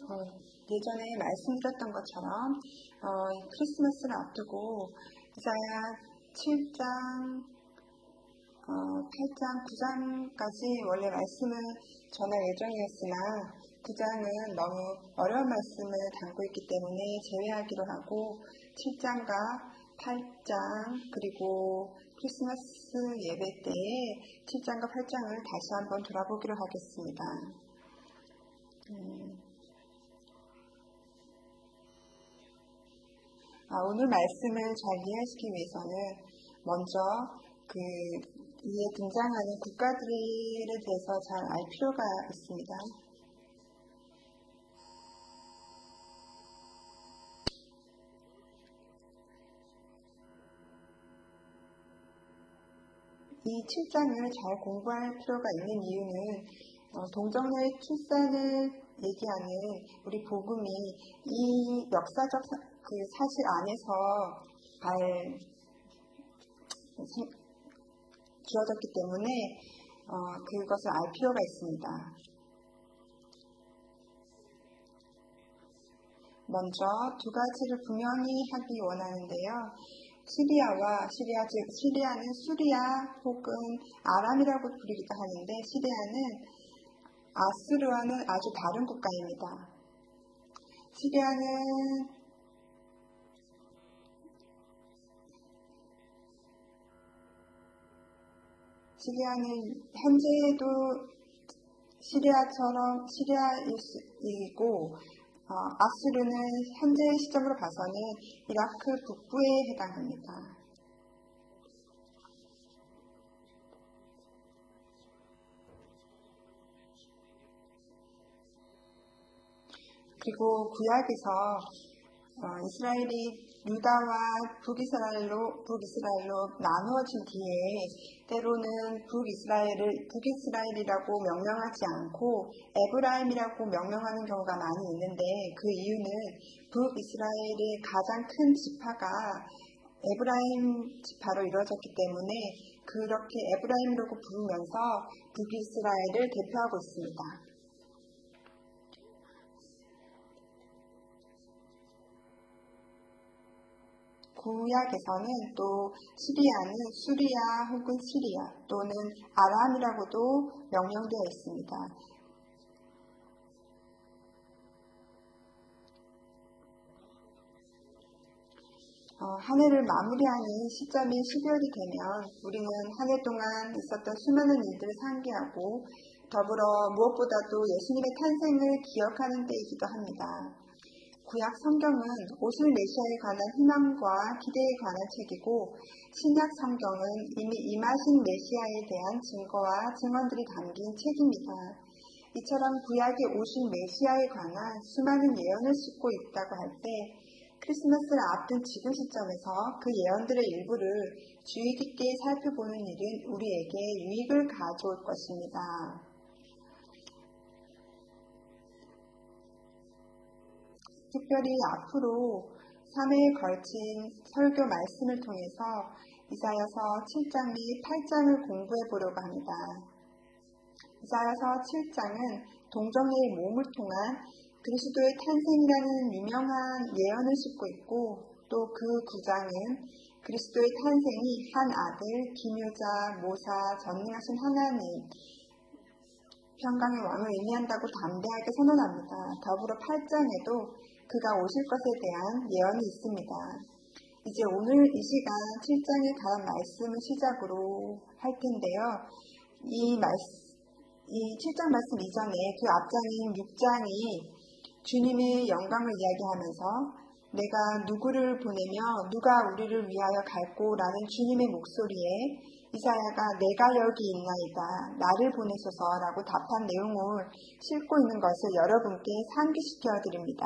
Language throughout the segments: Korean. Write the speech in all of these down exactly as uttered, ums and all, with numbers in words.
어, 예전에 말씀드렸던 것처럼 어, 크리스마스를 앞두고 이사야 칠 장, 어, 팔 장, 구 장까지 원래 말씀을 전할 예정이었으나 구 장은 너무 어려운 말씀을 담고 있기 때문에 제외하기로 하고 칠 장과 팔 장 그리고 크리스마스 예배 때에 칠 장과 팔 장을 다시 한번 돌아보기로 하겠습니다. 음. 아, 오늘 말씀을 잘 이해하시기 위해서는 먼저 그 위에 등장하는 국가들에 대해서 잘 알 필요가 있습니다. 이 칠 장을 잘 공부할 필요가 있는 이유는 어, 동정녀의 출산을 얘기하는 우리 복음이 이 역사적 사, 그 사실 안에서 잘 주어졌기 때문에 어, 그것을 알 필요가 있습니다. 먼저 두 가지를 분명히 하기 원하는데요. 시리아와 시리아 즉 시리아는 수리아 혹은 아람이라고 부르기도 하는데 시리아는 아수르와는 아주 다른 국가입니다. 시리아는 시리아는 현재도 시리아처럼 시리아이고 어, 아수르는 현재 시점으로 봐서는 이라크 북부에 해당합니다. 그리고 구약에서 어, 이스라엘이 유다와 북이스라엘로, 북이스라엘로 나누어진 뒤에 때로는 북이스라엘을 북이스라엘이라고 명명하지 않고 에브라임이라고 명명하는 경우가 많이 있는데 그 이유는 북이스라엘의 가장 큰 지파가 에브라임 지파로 이루어졌기 때문에 그렇게 에브라임이라고 부르면서 북이스라엘을 대표하고 있습니다. 구약에서는 또 시리아는 수리아 혹은 시리아 또는 아람이라고도 명명되어 있습니다. 어, 한 해를 마무리하는 시점이 십이월이 되면 우리는 한 해 동안 있었던 수많은 일들을 상기하고 더불어 무엇보다도 예수님의 탄생을 기억하는 때이기도 합니다. 구약 성경은 오실 메시아에 관한 희망과 기대에 관한 책이고 신약 성경은 이미 임하신 메시아에 대한 증거와 증언들이 담긴 책입니다. 이처럼 구약에 오신 메시아에 관한 수많은 예언을 싣고 있다고 할 때 크리스마스를 앞둔 지금 시점에서 그 예언들의 일부를 주의 깊게 살펴보는 일은 우리에게 유익을 가져올 것입니다. 특별히 앞으로 삼 회에 걸친 설교 말씀을 통해서 이사야서 칠 장 및 팔 장을 공부해 보려고 합니다. 이사야서 칠 장은 동정녀의 몸을 통한 그리스도의 탄생이라는 유명한 예언을 싣고 있고 또 그 구 장은 그리스도의 탄생이 한 아들, 기묘자, 모사, 전능하신 하나님, 평강의 왕을 의미한다고 담대하게 선언합니다. 더불어 팔 장에도 그가 오실 것에 대한 예언이 있습니다. 이제 오늘 이 시간 칠 장에 관한 말씀을 시작으로 할 텐데요. 이 말씀, 이 칠 장 말씀 이전에 그 앞장인 육 장이 주님의 영광을 이야기하면서 내가 누구를 보내며 누가 우리를 위하여 갈꼬 라는 주님의 목소리에 이사야가 내가 여기 있나이다 나를 보내소서라고 답한 내용을 싣고 있는 것을 여러분께 상기시켜 드립니다.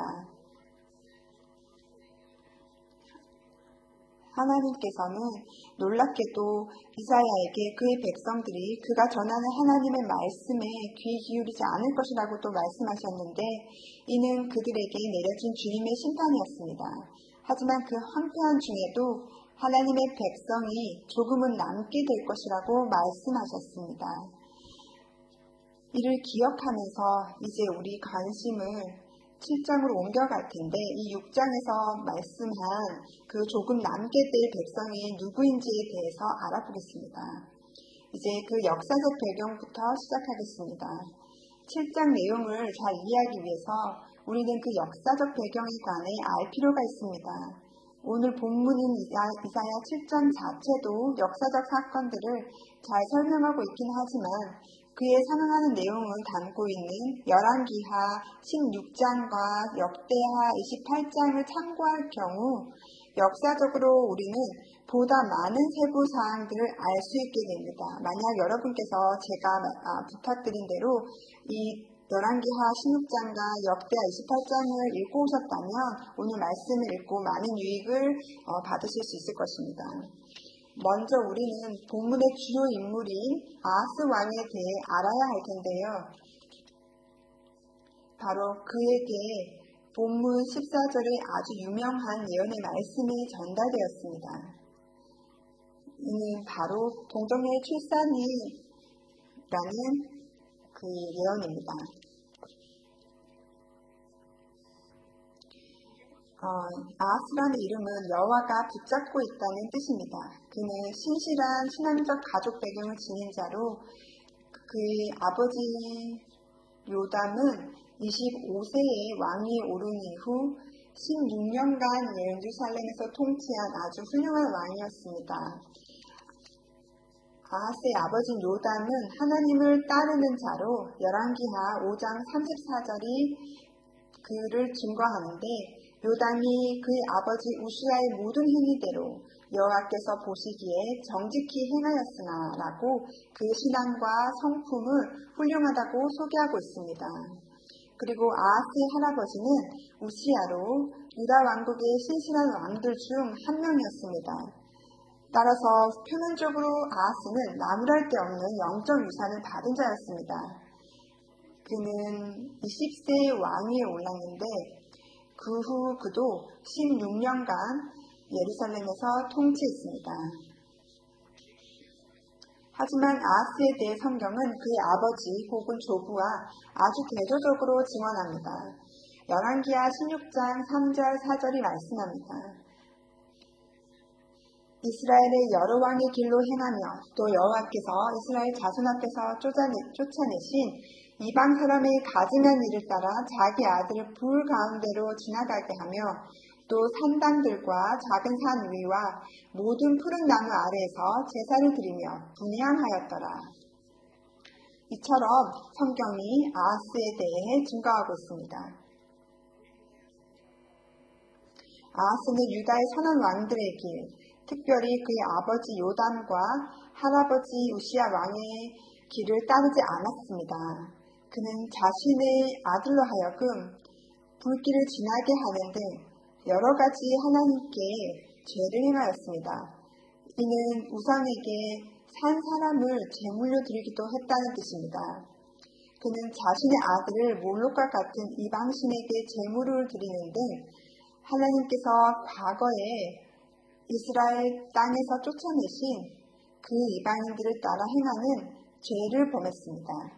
하나님께서는 놀랍게도 이사야에게 그의 백성들이 그가 전하는 하나님의 말씀에 귀 기울이지 않을 것이라고 또 말씀하셨는데 이는 그들에게 내려진 주님의 심판이었습니다. 하지만 그 황폐한 중에도 하나님의 백성이 조금은 남게 될 것이라고 말씀하셨습니다. 이를 기억하면서 이제 우리 관심을 칠 장으로 옮겨갈 텐데 이 육 장에서 말씀한 그 조금 남게 될 백성이 누구인지에 대해서 알아보겠습니다. 이제 그 역사적 배경부터 시작하겠습니다. 칠 장 내용을 잘 이해하기 위해서 우리는 그 역사적 배경에 관해 알 필요가 있습니다. 오늘 본문인 이사야 칠 장 자체도 역사적 사건들을 잘 설명하고 있긴 하지만 그에 상응하는 내용을 담고 있는 열왕기하 십육 장과 역대하 이십팔 장을 참고할 경우 역사적으로 우리는 보다 많은 세부 사항들을 알 수 있게 됩니다. 만약 여러분께서 제가 부탁드린 대로 이 열왕기하 십육 장과 역대하 이십팔 장을 읽고 오셨다면 오늘 말씀을 읽고 많은 유익을 받으실 수 있을 것입니다. 먼저 우리는 본문의 주요 인물인 아하스 왕에 대해 알아야 할 텐데요. 바로 그에게 본문 십사 절에 아주 유명한 예언의 말씀이 전달되었습니다. 이는 바로 동정녀의 출산이라는 그 예언입니다. 어, 아하스라는 이름은 여호와가 붙잡고 있다는 뜻입니다. 그는 신실한 신앙적 가족 배경을 지닌 자로 그의 아버지 요담은 이십오 세에 왕이 오른 이후 십육 년간 예루살렘에서 통치한 아주 훌륭한 왕이었습니다. 아하스의 아버지 요담은 하나님을 따르는 자로 열왕기하 오 장 삼십사 절이 그를 증거하는데 요담이 그의 아버지 우시아의 모든 행위대로 여호와께서 보시기에 정직히 행하였으나 라고 그의 신앙과 성품을 훌륭하다고 소개하고 있습니다. 그리고 아하스의 할아버지는 우시아로 유다 왕국의 신실한 왕들 중 한 명이었습니다. 따라서 표면적으로 아하스는 나무랄 데 없는 영적 유산을 받은 자였습니다. 그는 이십 세의 왕위에 올랐는데 그 후 그도 십육 년간 예루살렘에서 통치했습니다. 하지만 아하스에 대해 성경은 그의 아버지 혹은 조부와 아주 대조적으로 증언합니다. 열왕기하 십육 장 삼 절 사 절이 말씀합니다. 이스라엘의 여러 왕의 길로 행하며 또 여호와께서 이스라엘 자손 앞에서 쫓아내, 쫓아내신 이방 사람의 가증한 일을 따라 자기 아들을 불 가운데로 지나가게 하며 또 산당들과 작은 산 위와 모든 푸른 나무 아래에서 제사를 드리며 분향하였더라. 이처럼 성경이 아하스에 대해 증거하고 있습니다. 아하스는 유다의 선한 왕들의 길, 특별히 그의 아버지 요담과 할아버지 우시아 왕의 길을 따르지 않았습니다. 그는 자신의 아들로 하여금 불길을 지나게 하는 등 여러 가지 하나님께 죄를 행하였습니다. 이는 우상에게 산 사람을 제물로 드리기도 했다는 뜻입니다. 그는 자신의 아들을 몰록과 같은 이방신에게 제물을 드리는 등 하나님께서 과거에 이스라엘 땅에서 쫓아내신 그 이방인들을 따라 행하는 죄를 범했습니다.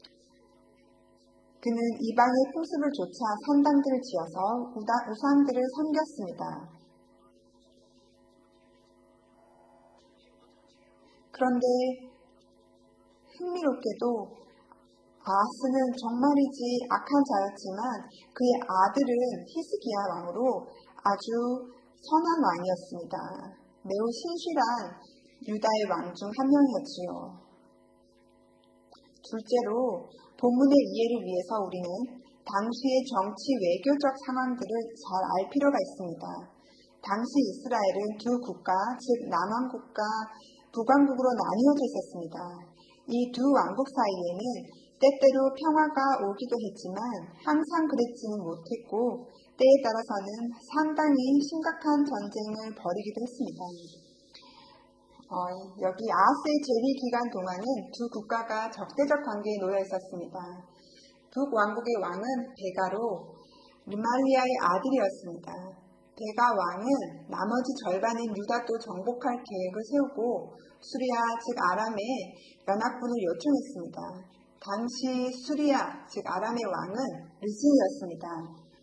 그는 이방의 풍습을 좇아 산당들을 지어서 우상들을 섬겼습니다. 그런데 흥미롭게도 아하스는 정말이지 악한 자였지만 그의 아들은 히스기야 왕으로 아주 선한 왕이었습니다. 매우 신실한 유다의 왕 중 한 명이었지요. 둘째로 본문의 이해를 위해서 우리는 당시의 정치 외교적 상황들을 잘 알 필요가 있습니다. 당시 이스라엘은 두 국가, 즉 남왕국과 북왕국으로 나뉘어져 있었습니다. 이 두 왕국 사이에는 때때로 평화가 오기도 했지만 항상 그랬지는 못했고 때에 따라서는 상당히 심각한 전쟁을 벌이기도 했습니다. 어, 여기 아하스의 재위 기간 동안은 두 국가가 적대적 관계에 놓여 있었습니다. 북왕국의 왕은 베가로 르말리아의 아들이었습니다. 베가 왕은 나머지 절반인 유다도 정복할 계획을 세우고 수리아 즉 아람에 연합군을 요청했습니다. 당시 수리아 즉 아람의 왕은 르신이었습니다.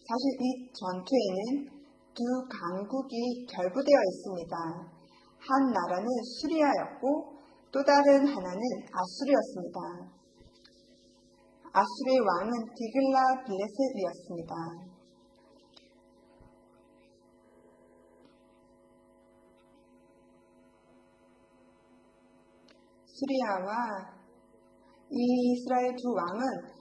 사실 이 전투에는 두 강국이 결부되어 있습니다. 한 나라는 수리아였고 또 다른 하나는 아수르였습니다. 아수르의 왕은 디글라 빌레셋이었습니다. 수리아와 이 이스라엘 두 왕은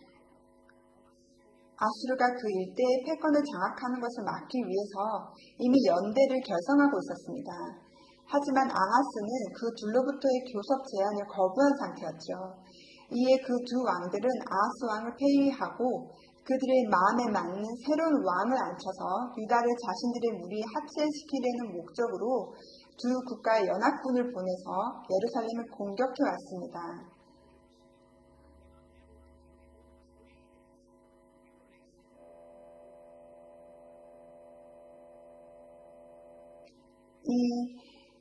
아수르가 그 일대의 패권을 장악하는 것을 막기 위해서 이미 연대를 결성하고 있었습니다. 하지만 아하스는 그 둘로부터의 교섭 제안을 거부한 상태였죠. 이에 그 두 왕들은 아하스 왕을 폐위하고 그들의 마음에 맞는 새로운 왕을 앉혀서 유다를 자신들의 무리에 합체시키려는 목적으로 두 국가의 연합군을 보내서 예루살렘을 공격해 왔습니다. 이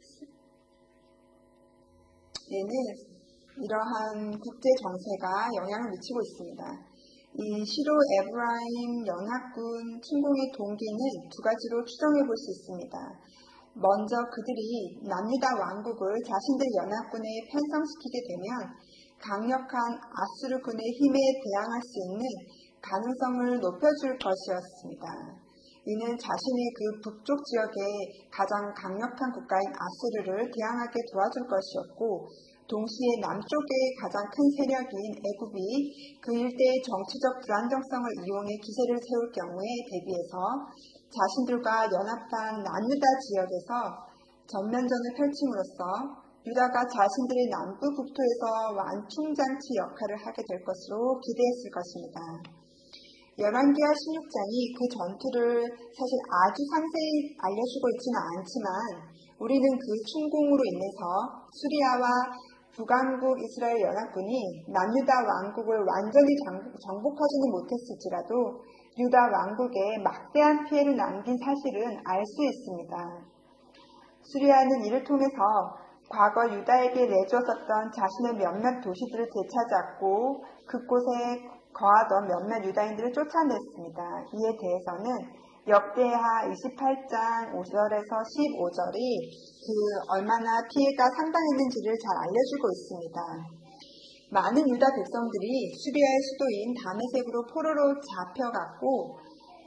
얘는 이러한 국제 정세가 영향을 미치고 있습니다. 이 시로 에브라임 연합군 침공의 동기는 두 가지로 추정해 볼 수 있습니다. 먼저 그들이 남유다 왕국을 자신들 연합군에 편성시키게 되면 강력한 아수르군의 힘에 대항할 수 있는 가능성을 높여줄 것이었습니다. 이는 자신의 그 북쪽 지역의 가장 강력한 국가인 아수르를 대항하게 도와줄 것이었고 동시에 남쪽의 가장 큰 세력인 애굽이 그 일대의 정치적 불안정성을 이용해 기세를 세울 경우에 대비해서 자신들과 연합한 남유다 지역에서 전면전을 펼침으로써 유다가 자신들의 남부 국토에서 완충장치 역할을 하게 될 것으로 기대했을 것입니다. 열왕기하 십육 장이 그 전투를 사실 아주 상세히 알려주고 있지는 않지만 우리는 그 충공으로 인해서 수리아와 북왕국 이스라엘 연합군이 남유다 왕국을 완전히 정복하지는 못했을지라도 유다 왕국에 막대한 피해를 남긴 사실은 알 수 있습니다. 수리아는 이를 통해서 과거 유다에게 내주었었던 자신의 몇몇 도시들을 되찾았고 그곳에 거하던 몇몇 유다인들을 쫓아냈습니다. 이에 대해서는 역대하 이십팔 장 오 절에서 십오 절이 그 얼마나 피해가 상당했는지를 잘 알려주고 있습니다. 많은 유다 백성들이 수리아의 수도인 다메섹으로 포로로 잡혀갔고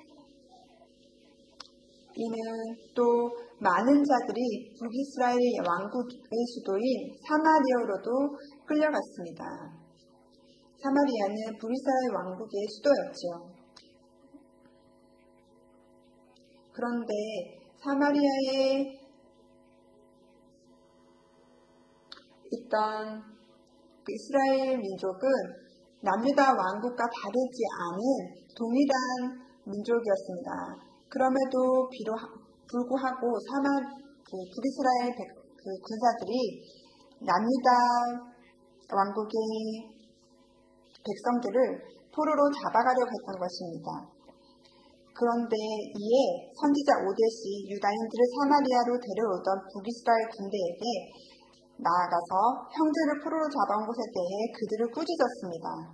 이는 또 많은 자들이 북이스라엘 왕국의 수도인 사마리아로도 끌려갔습니다. 사마리아는 북이스라엘 왕국의 수도였죠. 그런데 사마리아에 있던 그 이스라엘 민족은 남유다 왕국과 다르지 않은 동일한 민족이었습니다. 그럼에도 불구하고 사마, 그 북이스라엘 백, 그 군사들이 남유다 왕국의 백성들을 포로로 잡아가려고 했던 것입니다. 그런데 이에 선지자 오뎃이 유다인들을 사마리아로 데려오던 북이스라엘 군대에게 나아가서 형제를 포로로 잡아온 것에 대해 그들을 꾸짖었습니다.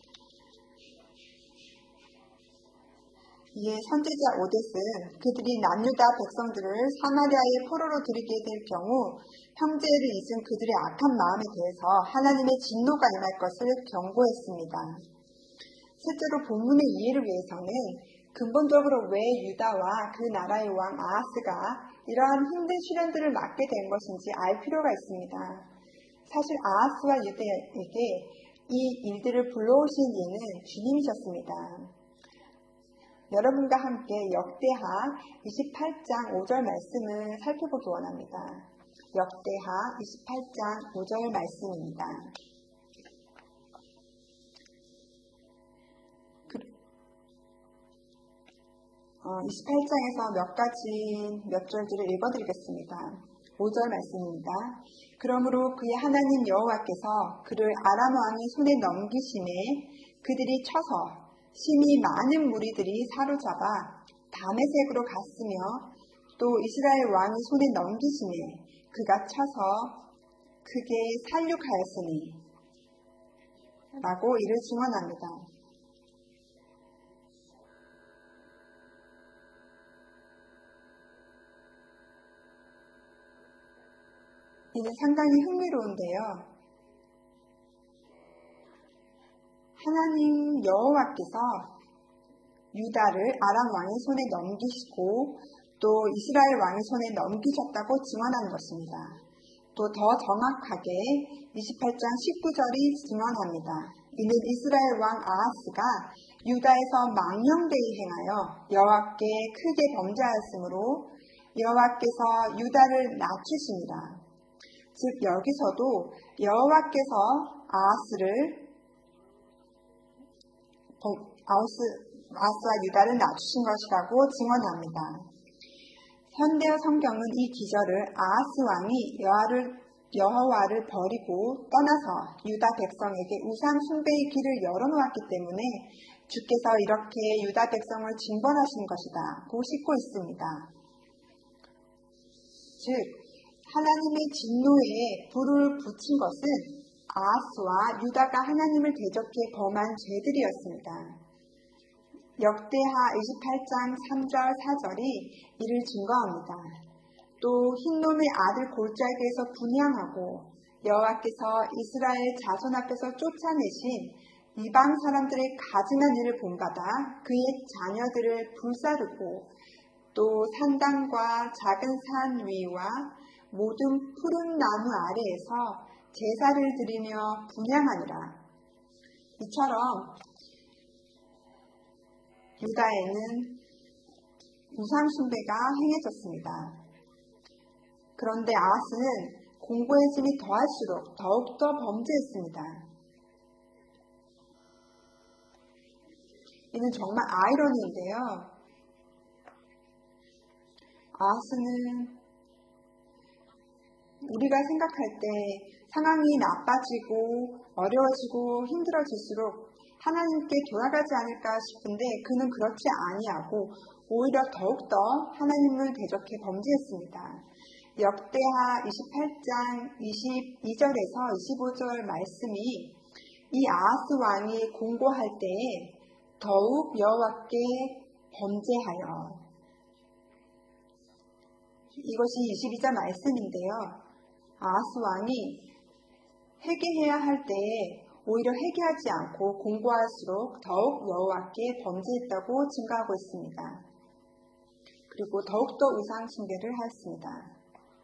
이에 선지자 오뎃은 그들이 남유다 백성들을 사마리아에 포로로 들이게 될 경우 형제를 잊은 그들의 악한 마음에 대해서 하나님의 진노가 임할 것을 경고했습니다. 실제로 본문의 이해를 위해서는 근본적으로 왜 유다와 그 나라의 왕 아하스가 이러한 힘든 시련들을 맞게 된 것인지 알 필요가 있습니다. 사실 아하스와 유다에게 이 일들을 불러오신 이는 주님이셨습니다. 여러분과 함께 역대하 이십팔 장 오 절 말씀을 살펴보기 원합니다. 역대하 이십팔 장 오 절 말씀입니다. 어, 이십팔 장에서 몇 가지 몇 절들을 읽어드리겠습니다. 오 절 말씀입니다. 그러므로 그의 하나님 여호와께서 그를 아람 왕의 손에 넘기심에 그들이 쳐서 심히 많은 무리들이 사로잡아 다메섹으로 갔으며 또 이스라엘 왕의 손에 넘기심에 그가 쳐서 크게 살육하였으니 라고 이를 증언합니다. 이는 상당히 흥미로운데요. 하나님 여호와께서 유다를 아람 왕의 손에 넘기시고 또 이스라엘 왕의 손에 넘기셨다고 증언하는 것입니다. 또 더 정확하게 이십팔 장 십구 절이 증언합니다. 이는 이스라엘 왕 아하스가 유다에서 망령되이 행하여 여호와께 크게 범죄하였으므로 여호와께서 유다를 낮추시니라. 즉 여기서도 여호와께서 아하스를 아하스, 아하스와 유다를 낮추신 것이라고 증언합니다. 현대어 성경은 이 기절을 아하스 왕이 여호와를, 여호와를 버리고 떠나서 유다 백성에게 우상 숭배의 길을 열어놓았기 때문에 주께서 이렇게 유다 백성을 징벌하신 것이다 고 싣고 있습니다. 즉 하나님의 진노에 불을 붙인 것은 아하스와 유다가 하나님을 대적해 범한 죄들이었습니다. 역대하 이십팔 장 삼 절 사 절이 이를 증거합니다. 또 흰놈의 아들 골짜기에서 분향하고 여호와께서 이스라엘 자손 앞에서 쫓아내신 이방 사람들의 가증한 일을 본받아 그의 자녀들을 불사르고 또 산당과 작은 산 위와 모든 푸른 나무 아래에서 제사를 드리며 분향하니라. 이처럼 유다에는 우상 숭배가 행해졌습니다. 그런데 아하스는 공고해짐이 더할수록 더욱더 범죄했습니다. 이는 정말 아이러니인데요. 아하스는 우리가 생각할 때 상황이 나빠지고 어려워지고 힘들어질수록 하나님께 돌아가지 않을까 싶은데 그는 그렇지 아니하고 오히려 더욱더 하나님을 대적해 범죄했습니다. 역대하 이십팔 장 이십이 절에서 이십오 절 말씀이 이 아하스 왕이 공고할 때에 더욱 여호와께 범죄하여, 이것이 이십이 절 말씀인데요. 아하스 왕이 회개해야 할 때에 오히려 회개하지 않고 공고할수록 더욱 여호와께 범죄했다고 증거하고 있습니다. 그리고 더욱더 우상 숭배를 하였습니다.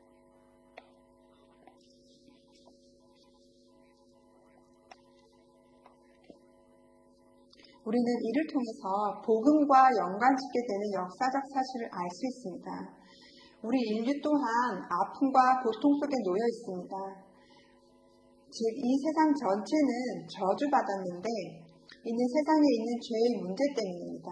우리는 이를 통해서 복음과 연관짓게 되는 역사적 사실을 알 수 있습니다. 우리 인류 또한 아픔과 고통 속에 놓여 있습니다. 즉, 이 세상 전체는 저주받았는데 이는 세상에 있는 죄의 문제 때문입니다.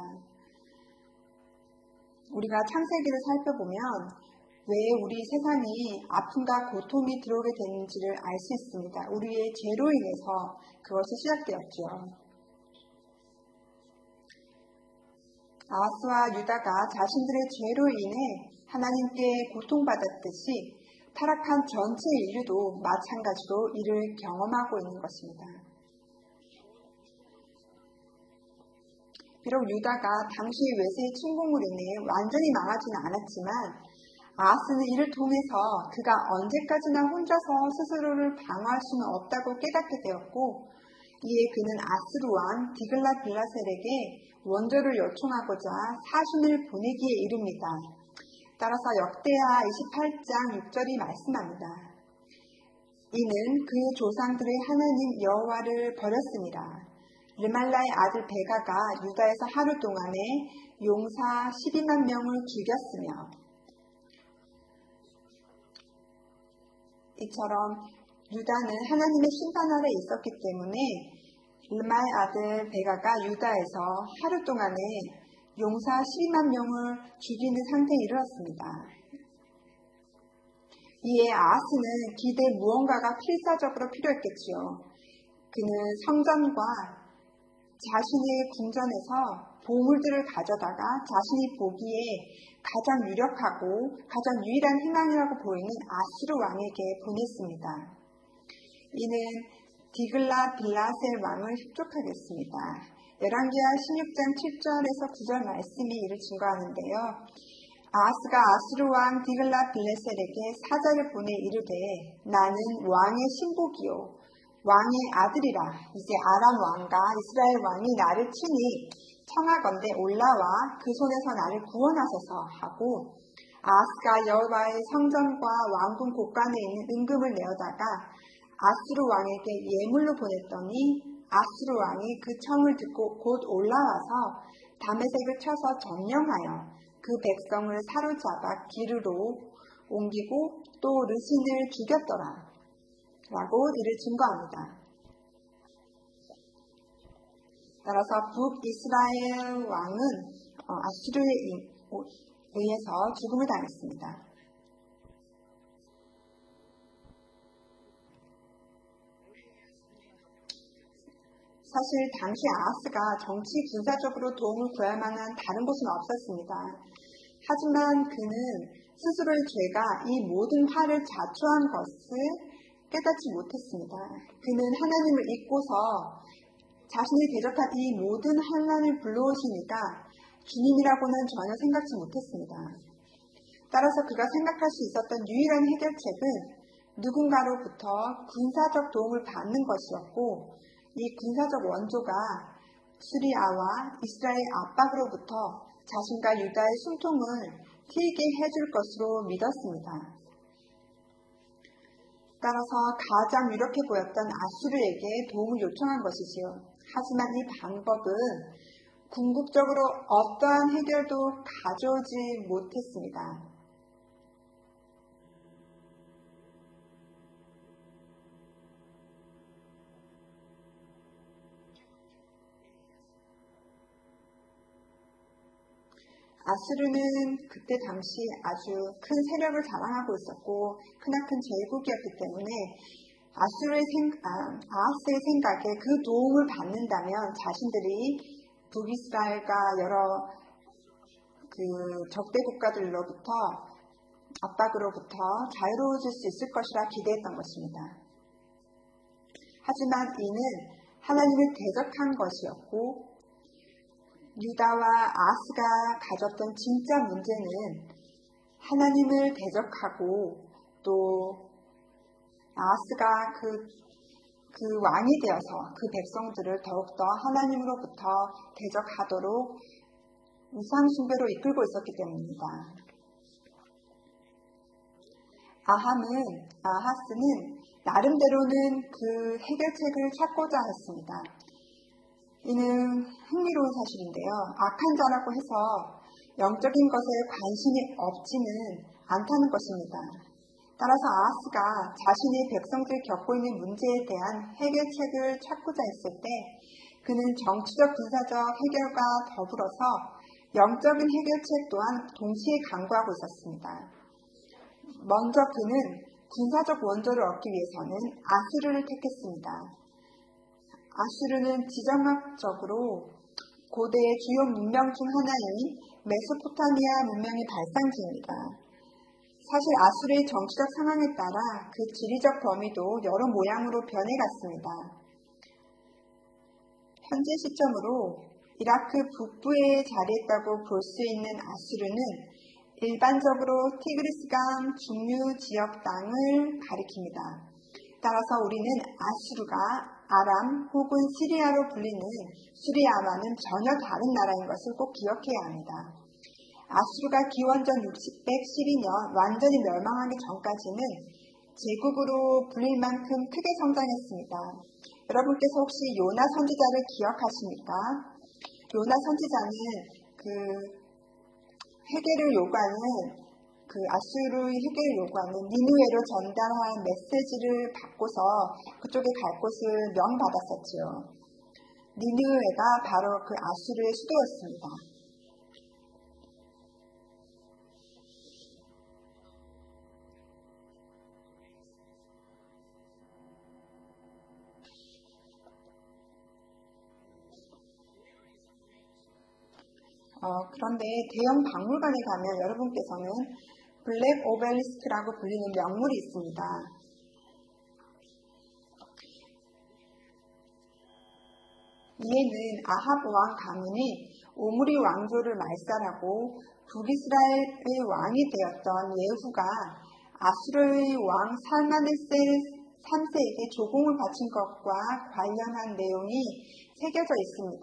우리가 창세기를 살펴보면 왜 우리 세상이 아픔과 고통이 들어오게 되는지를 알 수 있습니다. 우리의 죄로 인해서 그것이 시작되었죠. 아하스와 유다가 자신들의 죄로 인해 하나님께 고통받았듯이 타락한 전체 인류도 마찬가지로 이를 경험하고 있는 것입니다. 비록 유다가 당시 외세의 침공으로 인해 완전히 망하지는 않았지만 아하스는 이를 통해서 그가 언제까지나 혼자서 스스로를 방어할 수는 없다고 깨닫게 되었고, 이에 그는 아스루 왕 디글랏빌라셀에게 원조를 요청하고자 사신을 보내기에 이릅니다. 따라서 역대하 이십팔 장 육 절이 말씀합니다. 이는 그의 조상들의 하나님 여호와를 버렸습니다. 르말라의 아들 베가가 유다에서 하루 동안에 용사 십이만 명을 죽였으며, 이처럼 유다는 하나님의 심판 아래 있었기 때문에 르말의 아들 베가가 유다에서 하루 동안에 용사 십이만 명을 죽이는 상태에 이르렀습니다. 이에 아하스는 기대 무언가가 필사적으로 필요했겠지요. 그는 성전과 자신의 궁전에서 보물들을 가져다가 자신이 보기에 가장 유력하고 가장 유일한 희망이라고 보이는 아스루 왕에게 보냈습니다. 이는 디글랏빌라셀 왕을 흡족하겠습니다. 열왕기하 십육 장 칠 절에서 구 절 말씀이 이를 증거하는데요. 아하스가 아수르 왕 디글랏빌레셀에게 사자를 보내 이르되 나는 왕의 신복이요 왕의 아들이라. 이제 아람 왕과 이스라엘 왕이 나를 치니 청하건대 올라와 그 손에서 나를 구원하소서 하고 아하스가 여호와의 성전과 왕궁 곳간에 있는 은금을 내어다가 아수르 왕에게 예물로 보냈더니 아수르 왕이 그 청을 듣고 곧 올라와서 다메섹을 쳐서 점령하여 그 백성을 사로잡아 기르로 옮기고 또 르신을 죽였더라. 라고 이를 증거합니다. 따라서 북이스라엘 왕은 아수르에 의해서 죽음을 당했습니다. 사실 당시 아하스가 정치 군사적으로 도움을 구할 만한 다른 곳은 없었습니다. 하지만 그는 스스로의 죄가 이 모든 화를 자초한 것을 깨닫지 못했습니다. 그는 하나님을 잊고서 자신이 대적한 이 모든 환난을 불러오시니까 주님이라고는 전혀 생각지 못했습니다. 따라서 그가 생각할 수 있었던 유일한 해결책은 누군가로부터 군사적 도움을 받는 것이었고 이 군사적 원조가 수리아와 이스라엘 압박으로부터 자신과 유다의 숨통을 트이게 해줄 것으로 믿었습니다. 따라서 가장 유력해 보였던 아수르에게 도움을 요청한 것이지요. 하지만 이 방법은 궁극적으로 어떠한 해결도 가져오지 못했습니다. 아수르는 그때 당시 아주 큰 세력을 자랑하고 있었고 크나큰 제국이었기 때문에 아수르의 생, 아, 아하스의 생각에 그 도움을 받는다면 자신들이 북이스라엘과 여러 그 적대 국가들로부터 압박으로부터 자유로워질 수 있을 것이라 기대했던 것입니다. 하지만 이는 하나님을 대적한 것이었고 유다와 아하스가 가졌던 진짜 문제는 하나님을 대적하고 또 아하스가 그, 그 왕이 되어서 그 백성들을 더욱더 하나님으로부터 대적하도록 우상숭배로 이끌고 있었기 때문입니다. 아함은, 아하스는 나름대로는 그 해결책을 찾고자 했습니다. 이는 흥미로운 사실인데요. 악한 자라고 해서 영적인 것에 관심이 없지는 않다는 것입니다. 따라서 아하스가 자신의 백성들이 겪고 있는 문제에 대한 해결책을 찾고자 했을 때 그는 정치적 군사적 해결과 더불어서 영적인 해결책 또한 동시에 강구하고 있었습니다. 먼저 그는 군사적 원조를 얻기 위해서는 아수르를 택했습니다. 아수르는 지정학적으로 고대의 주요 문명 중 하나인 메소포타미아 문명의 발상지입니다. 사실 아수르의 정치적 상황에 따라 그 지리적 범위도 여러 모양으로 변해갔습니다. 현재 시점으로 이라크 북부에 자리했다고 볼 수 있는 아수르는 일반적으로 티그리스강 중류 지역 땅을 가리킵니다. 따라서 우리는 아수르가 아람 혹은 시리아로 불리는 수리아와는 전혀 다른 나라인 것을 꼭 기억해야 합니다. 아수르가 기원전 육백십이 년 완전히 멸망하기 전까지는 제국으로 불릴 만큼 크게 성장했습니다. 여러분께서 혹시 요나 선지자를 기억하십니까? 요나 선지자는 그 회개를 요구하는 그 아수르의 해결을 요구하는 니느웨로 전달한 메시지를 받고서 그쪽에 갈 곳을 명받았었지요. 니느웨가 바로 그 아수르의 수도였습니다. 어, 그런데 대형 박물관에 가면 여러분께서는 블랙 오벨리스크라고 불리는 명물이 있습니다. 이에는 아합 왕 가문이 오므리 왕조를 말살하고 북이스라엘의 왕이 되었던 예후가 아수르의 왕 살마네세 삼 세에게 조공을 바친 것과 관련한 내용이 새겨져 있습니다.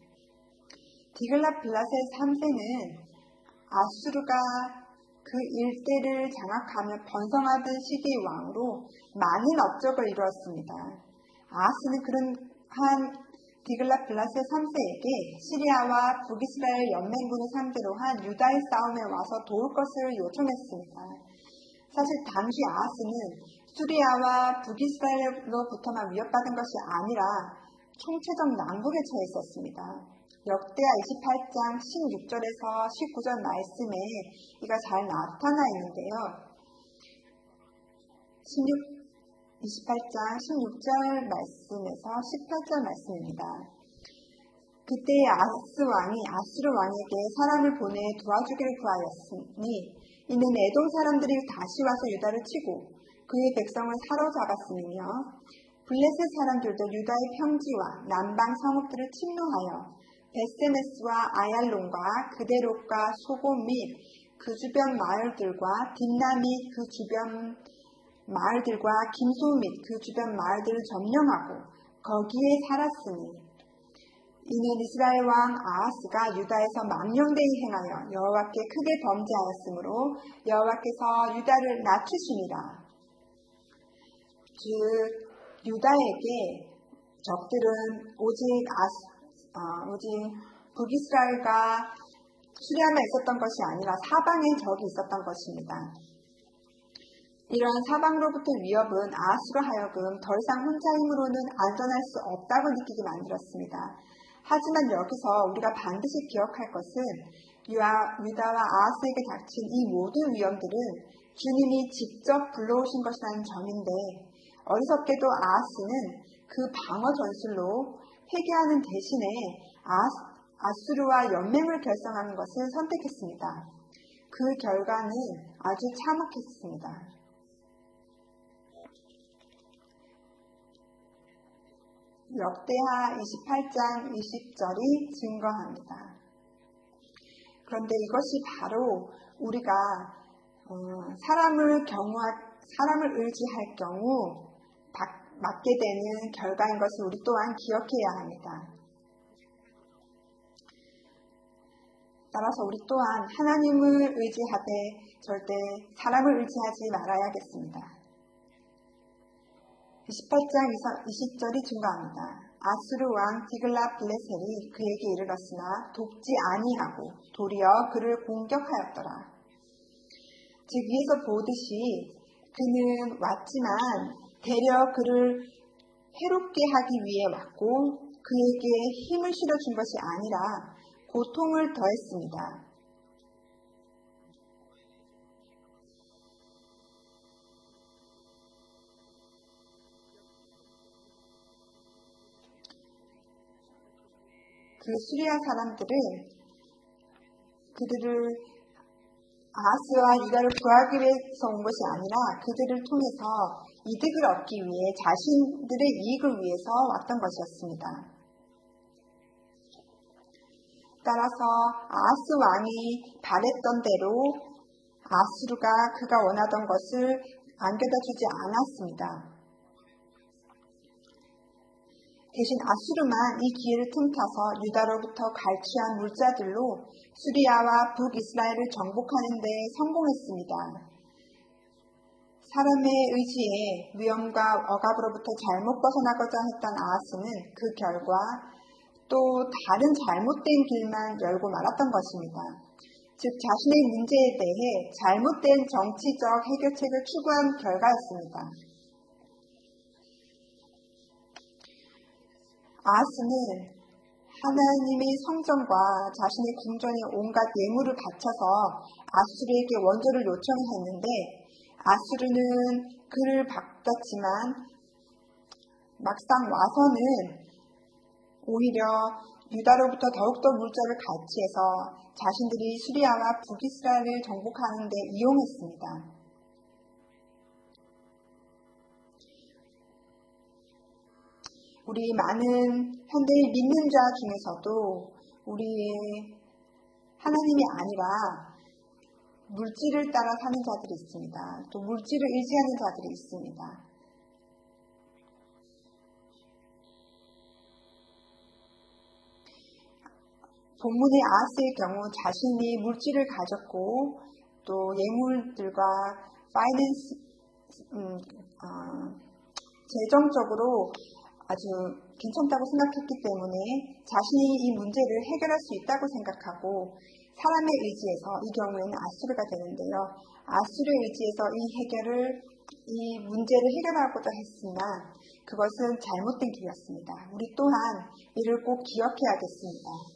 디글랏빌라셋 삼 세는 아수르가 그 일대를 장악하며 번성하던 시기의 왕으로 많은 업적을 이루었습니다. 아하스는 그런 한 디글랏빌라셋 삼 세에게 시리아와 북이스라엘 연맹군을 상대로 한 유다의 싸움에 와서 도울 것을 요청했습니다. 사실 당시 아하스는 시리아와 북이스라엘로부터만 위협받은 것이 아니라 총체적 난국에 처해 있었습니다. 역대하 이십팔 장 십육 절에서 십구 절 말씀에 이가 잘 나타나 있는데요. 십육, 이십팔 장 십육 절 말씀에서 십팔 절 말씀입니다. 그때 아하스 왕이 아수르 왕에게 사람을 보내 도와주기를 구하였으니 이는 에돔 사람들이 다시 와서 유다를 치고 그의 백성을 사로잡았으며 블레셋 사람들도 유다의 평지와 남방 성읍들을 침노하여 베세메스와 아얄론과 그데롯과 소곰 및 그 주변 마을들과 딥나 및 그 주변 마을들과 김소 및 그 주변 마을들을 점령하고 거기에 살았으니 이는 이스라엘 왕 아하스가 유다에서 망령되이 행하여 여호와께 크게 범죄하였으므로 여호와께서 유다를 낮추시니라. 즉 유다에게 적들은 오직 아스 어, 오직 북이스라엘과 수리아만 있었던 것이 아니라 사방에 적이 있었던 것입니다. 이러한 사방으로부터 위협은 아하스로 하여금 더 이상 혼자 힘으로는 안전할 수 없다고 느끼게 만들었습니다. 하지만 여기서 우리가 반드시 기억할 것은 유다와 아하스에게 닥친 이 모든 위험들은 주님이 직접 불러오신 것이라는 점인데 어리석게도 아하스는 그 방어 전술로 회개하는 대신에 아스, 아수르와 연맹을 결성하는 것을 선택했습니다. 그 결과는 아주 참혹했습니다. 역대하 이십팔 장 이십 절이 증거합니다. 그런데 이것이 바로 우리가 어, 사람을 경우할, 사람을 의지할 경우 맞게 되는 결과인 것을 우리 또한 기억해야 합니다. 따라서 우리 또한 하나님을 의지하되 절대 사람을 의지하지 말아야겠습니다. 이십팔 장 이십 절이 증거합니다. 아수르 왕 디글랏빌레셀이 그에게 이르렀으나 돕지 아니하고 도리어 그를 공격하였더라. 즉 위에서 보듯이 그는 왔지만 대려 그를 해롭게 하기 위해 왔고 그에게 힘을 실어준 것이 아니라 고통을 더했습니다. 그 수리아 사람들은 그들을 아하스와 유다를 구하기 위해서 온 것이 아니라 그들을 통해서 이득을 얻기 위해 자신들의 이익을 위해서 왔던 것이었습니다. 따라서 아하스 왕이 바랬던 대로 아수르가 그가 원하던 것을 안겨다 주지 않았습니다. 대신 아수르만 이 기회를 틈타서 유다로부터 갈취한 물자들로 수리아와 북이스라엘을 정복하는 데 성공했습니다. 사람의 의지에 위험과 억압으로부터 잘못 벗어나고자 했던 아하스는 그 결과 또 다른 잘못된 길만 열고 말았던 것입니다. 즉 자신의 문제에 대해 잘못된 정치적 해결책을 추구한 결과였습니다. 아하스는 하나님의 성전과 자신의 궁전에 온갖 예물을 바쳐서 아수르에게 원조를 요청했는데 아수르는 그를 받았지만 막상 와서는 오히려 유다로부터 더욱더 물자를 갈취해서 자신들이 시리아와 북이스라엘을 정복하는 데 이용했습니다. 우리 많은 현대의 믿는 자 중에서도 우리의 하나님이 아니라 물질을 따라 사는 자들이 있습니다. 또 물질을 의지하는 자들이 있습니다. 본문의 아하스의 경우 자신이 물질을 가졌고 또 예물들과 파이낸스, 음, 어, 재정적으로 아주 괜찮다고 생각했기 때문에 자신이 이 문제를 해결할 수 있다고 생각하고 사람의 의지에서, 이 경우에는 아수르가 되는데요. 아수르에 의지해서 이 해결을, 이 문제를 해결하고자 했으나 그것은 잘못된 길이었습니다. 우리 또한 이를 꼭 기억해야겠습니다.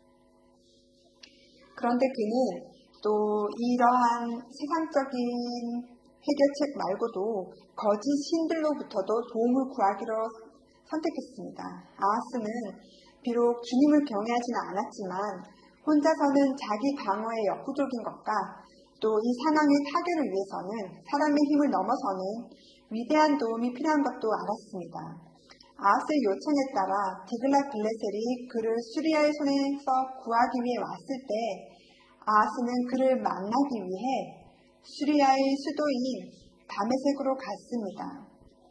그런데 그는 또 이러한 세상적인 해결책 말고도 거짓 신들로부터도 도움을 구하기로 선택했습니다. 아하스는 비록 주님을 경외하지는 않았지만 혼자서는 자기 방어에 역부족인 것과 또 이 상황의 타결을 위해서는 사람의 힘을 넘어서는 위대한 도움이 필요한 것도 알았습니다. 아하스의 요청에 따라 디글랏빌레셀이 그를 수리아의 손에서 구하기 위해 왔을 때 아하스는 그를 만나기 위해 수리아의 수도인 다메섹으로 갔습니다.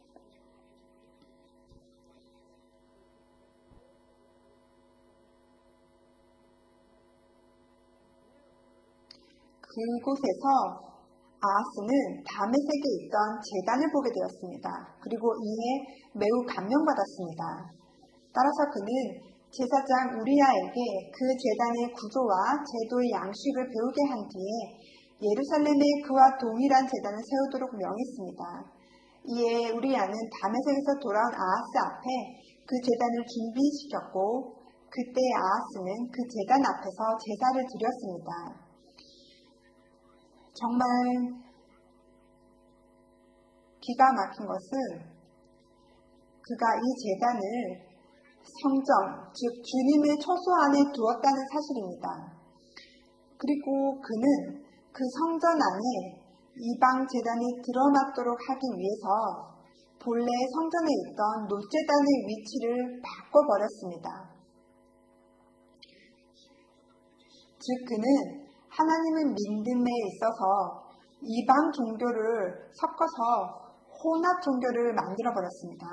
그곳에서 아하스는 다메섹에 있던 제단을 보게 되었습니다. 그리고 이에 매우 감명받았습니다. 따라서 그는 제사장 우리아에게 그 제단의 구조와 제도의 양식을 배우게 한 뒤에 예루살렘에 그와 동일한 제단을 세우도록 명했습니다. 이에 우리아는 다메섹에서 돌아온 아하스 앞에 그 제단을 준비시켰고 그때 아하스는 그 제단 앞에서 제사를 드렸습니다. 정말 기가 막힌 것은 그가 이 제단을 성전, 즉 주님의 처소 안에 두었다는 사실입니다. 그리고 그는 그 성전 안에 이방 제단이 들어맞도록 하기 위해서 본래 성전에 있던 놋제단의 위치를 바꿔버렸습니다. 즉 그는 하나님을 믿음에 있어서 이방 종교를 섞어서 혼합 종교를 만들어버렸습니다.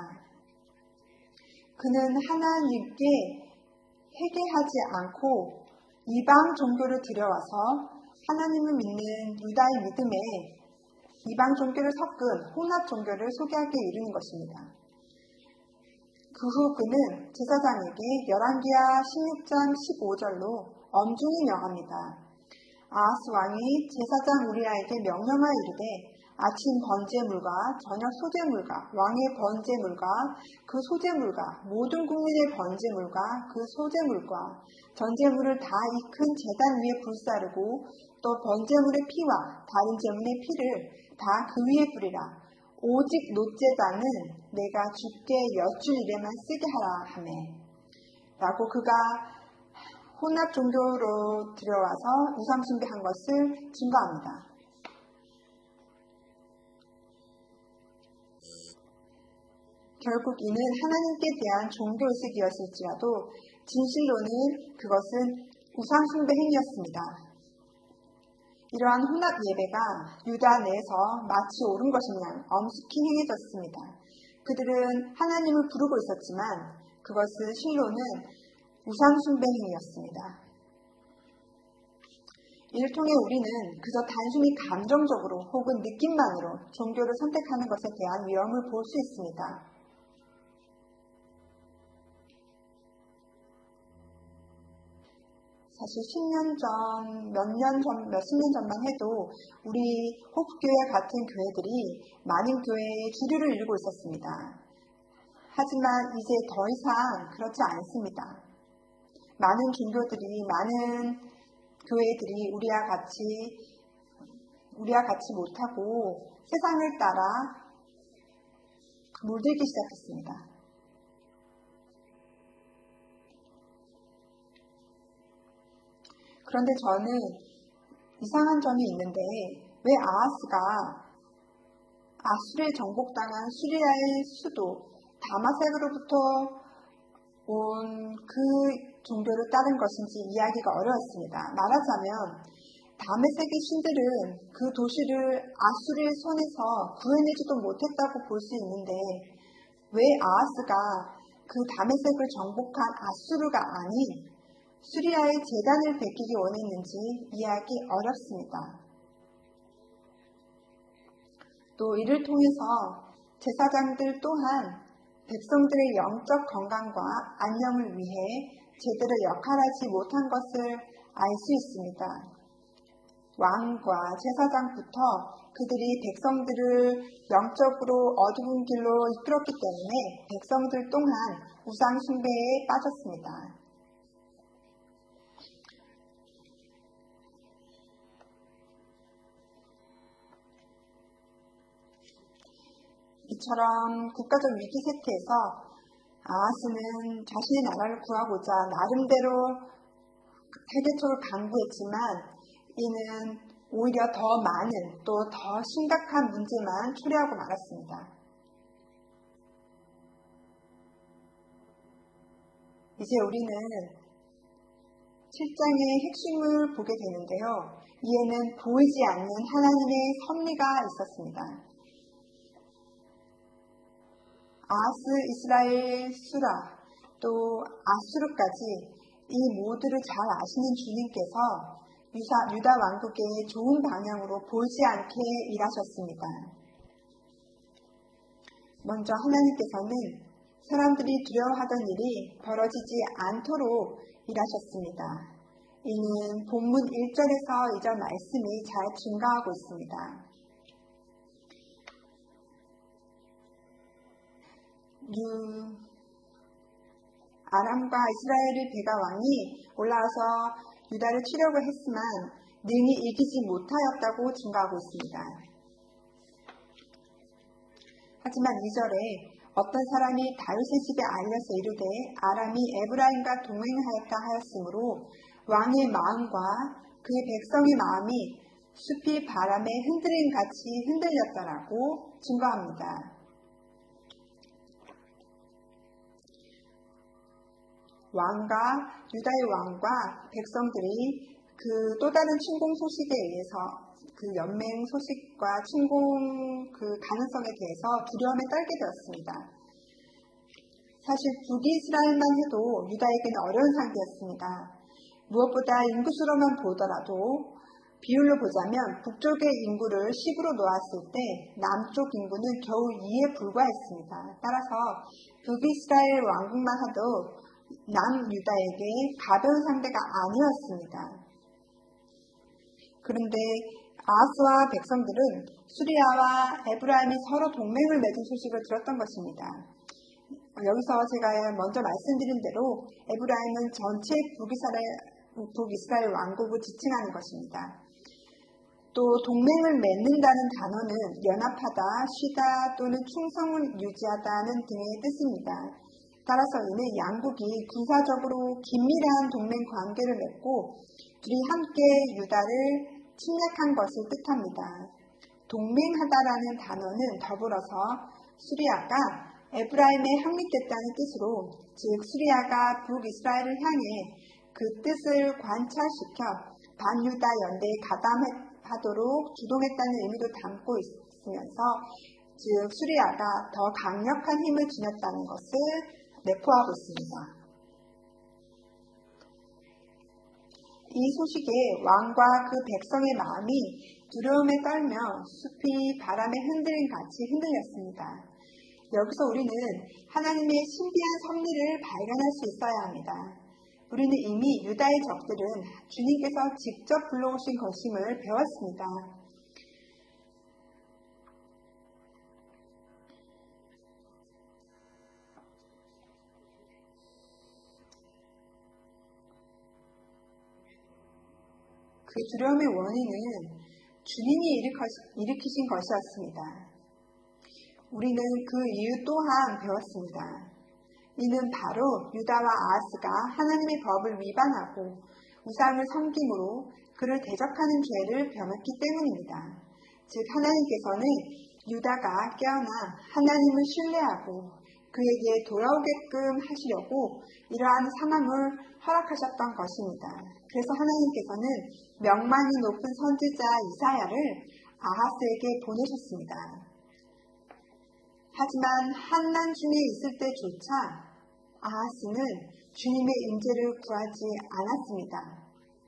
그는 하나님께 회개하지 않고 이방 종교를 들여와서 하나님을 믿는 유다의 믿음에 이방 종교를 섞은 혼합 종교를 소개하게 이르는 것입니다. 그 후 그는 제사장에게 열왕기하 십육 장 십오 절로 엄중히 명합니다. 아하스 왕이 제사장 우리아에게 명령하여 이르되 아침 번제물과 저녁 소제물과 왕의 번제물과 그 소제물과 모든 국민의 번제물과 그 소제물과 전제물을 다 이 큰 제단 위에 불사르고 또 번제물의 피와 다른 제물의 피를 다 그 위에 뿌리라. 오직 놋제단은 내가 주께 여쭐 일에만 쓰게 하라 하매 라고 그가 혼합 종교로 들여와서 우상숭배한 것을 증거합니다. 결국 이는 하나님께 대한 종교의식이었을지라도 진실로는 그것은 우상숭배 행위였습니다. 이러한 혼합 예배가 유다 내에서 마치 옳은 것이냐 엄숙히 행해졌습니다. 그들은 하나님을 부르고 있었지만 그것은 실로는 우상숭배 행위였습니다. 이를 통해 우리는 그저 단순히 감정적으로 혹은 느낌만으로 종교를 선택하는 것에 대한 위험을 볼 수 있습니다. 사실 십 년 전, 몇 년 전, 몇십 년 전만 해도 우리 호프교회 같은 교회들이 많은 교회에 주류를 이루고 있었습니다. 하지만 이제 더 이상 그렇지 않습니다. 많은 종교들이, 많은 교회들이 우리와 같이, 우리와 같이 못하고 세상을 따라 물들기 시작했습니다. 그런데 저는 이상한 점이 있는데 왜 아하스가 아수르에 정복당한 수리아의 수도 다마색으로부터 온 그 종교를 따른 것인지 이야기가 어려웠습니다. 말하자면 다메섹의 신들은 그 도시를 아수르의 손에서 구해내지도 못했다고 볼 수 있는데 왜 아하스가 그 다메섹을 정복한 아수르가 아닌 수리아의 제단을 베끼기 원했는지 이해하기 어렵습니다. 또 이를 통해서 제사장들 또한 백성들의 영적 건강과 안녕을 위해 제대로 역할하지 못한 것을 알 수 있습니다. 왕과 제사장부터 그들이 백성들을 영적으로 어두운 길로 이끌었기 때문에 백성들 또한 우상 숭배에 빠졌습니다. 이처럼 국가적 위기 세태에서 아하스는 자신의 나라를 구하고자 나름대로 세계적으로 강구했지만 이는 오히려 더 많은 또 더 심각한 문제만 초래하고 말았습니다. 이제 우리는 칠 장의 핵심을 보게 되는데요. 이에는 보이지 않는 하나님의 섭리가 있었습니다. 아하스, 이스라엘, 수라, 또 아수르까지 이 모두를 잘 아시는 주님께서 유사, 유다 왕국의 좋은 방향으로 보이지 않게 일하셨습니다. 먼저 하나님께서는 사람들이 두려워하던 일이 벌어지지 않도록 일하셨습니다. 이는 본문 일 절에서 이 절 말씀이 잘 증가하고 있습니다. 유, 아람과 이스라엘의 베가 왕이 올라와서 유다를 치려고 했지만 능히 이기지 못하였다고 증가하고 있습니다. 하지만 이 절에 어떤 사람이 다윗의 집에 알려서 이르되 아람이 에브라임과 동행하였다 하였으므로 왕의 마음과 그의 백성의 마음이 숲이 바람에 흔들림 같이 흔들렸다라고 증거합니다. 왕과 유다의 왕과 백성들이 그 또 다른 침공 소식에 의해서 그 연맹 소식과 침공 그 가능성에 대해서 두려움에 떨게 되었습니다. 사실 북이스라엘만 해도 유다에게는 어려운 상태였습니다. 무엇보다 인구수로만 보더라도 비율로 보자면 북쪽의 인구를 십으로 놓았을 때 남쪽 인구는 겨우 이에 불과했습니다. 따라서 북이스라엘 왕국만 해도 남유다에게 가벼운 상대가 아니었습니다. 그런데 아하스와 백성들은 수리아와 에브라임이 서로 동맹을 맺은 소식을 들었던 것입니다. 여기서 제가 먼저 말씀드린 대로 에브라임은 전체 북이스라엘, 북이스라엘 왕국을 지칭하는 것입니다. 또 동맹을 맺는다는 단어는 연합하다, 쉬다 또는 충성을 유지하다는 등의 뜻입니다. 따라서 이는 양국이 군사적으로 긴밀한 동맹 관계를 맺고 둘이 함께 유다를 침략한 것을 뜻합니다. 동맹하다라는 단어는 더불어서 수리아가 에브라임에 항립됐다는 뜻으로 즉 수리아가 북이스라엘을 향해 그 뜻을 관찰시켜 반유다 연대에 가담하도록 주동했다는 의미도 담고 있으면서 즉 수리아가 더 강력한 힘을 지녔다는 것을 내포하고 있습니다. 이 소식에 왕과 그 백성의 마음이 두려움에 떨며 숲이 바람에 흔들림 같이 흔들렸습니다. 여기서 우리는 하나님의 신비한 섭리를 발견할 수 있어야 합니다. 우리는 이미 유다의 적들은 주님께서 직접 불러오신 것임을 배웠습니다. 그 두려움의 원인은 주님이 일으키신 것이었습니다. 우리는 그 이유 또한 배웠습니다. 이는 바로 유다와 아하스가 하나님의 법을 위반하고 우상을 섬김으로 그를 대적하는 죄를 범했기 때문입니다. 즉 하나님께서는 유다가 깨어나 하나님을 신뢰하고 그에게 돌아오게끔 하시려고 이러한 상황을 허락하셨던 것입니다. 그래서 하나님께서는 명망이 높은 선지자 이사야를 아하스에게 보내셨습니다. 하지만 한난 중에 있을 때조차 아하스는 주님의 임재를 구하지 않았습니다.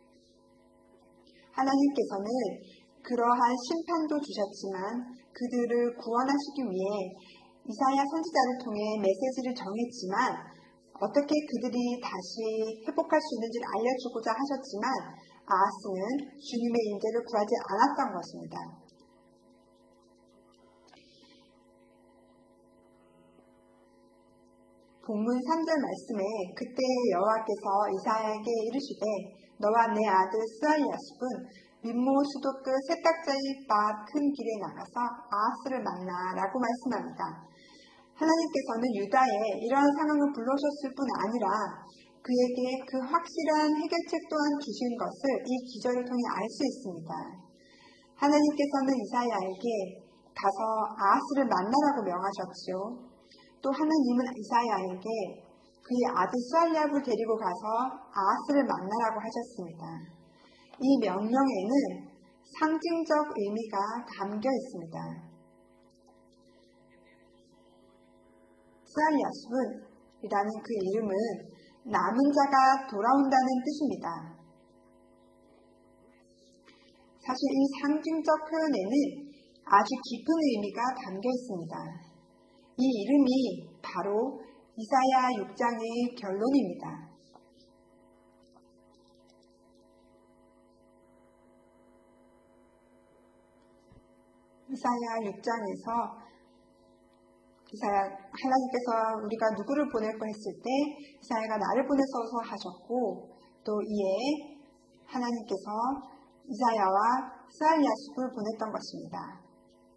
하나님께서는 그러한 심판도 주셨지만 그들을 구원하시기 위해 이사야 선지자를 통해 메시지를 정했지만 어떻게 그들이 다시 회복할 수 있는지를 알려주고자 하셨지만 아하스는 주님의 임재를 구하지 않았던 것입니다. 본문 삼 절 말씀에 그때 여호와께서 이사야에게 이르시되 너와 내 아들 스알야숲은 민모 수도 끝 세탁자의 밭 큰 길에 나가서 아하스를 만나라고 말씀합니다. 하나님께서는 유다에 이러한 상황을 불러오셨을 뿐 아니라 그에게 그 확실한 해결책 또한 주신 것을 이 기절을 통해 알 수 있습니다. 하나님께서는 이사야에게 가서 아하스를 만나라고 명하셨죠. 또 하나님은 이사야에게 그의 아들 스알랴을 데리고 가서 아하스를 만나라고 하셨습니다. 이 명령에는 상징적 의미가 담겨 있습니다. 스알랴숲이라는 그 이름은 남은 자가 돌아온다는 뜻입니다. 사실 이 상징적 표현에는 아주 깊은 의미가 담겨 있습니다. 이 이름이 바로 이사야 육 장의 결론입니다. 이사야 육 장에서 이사야 하나님께서 우리가 누구를 보낼까 했을 때 이사야가 나를 보내소서 하셨고 또 이에 하나님께서 이사야와 스알랴숲을 보냈던 것입니다.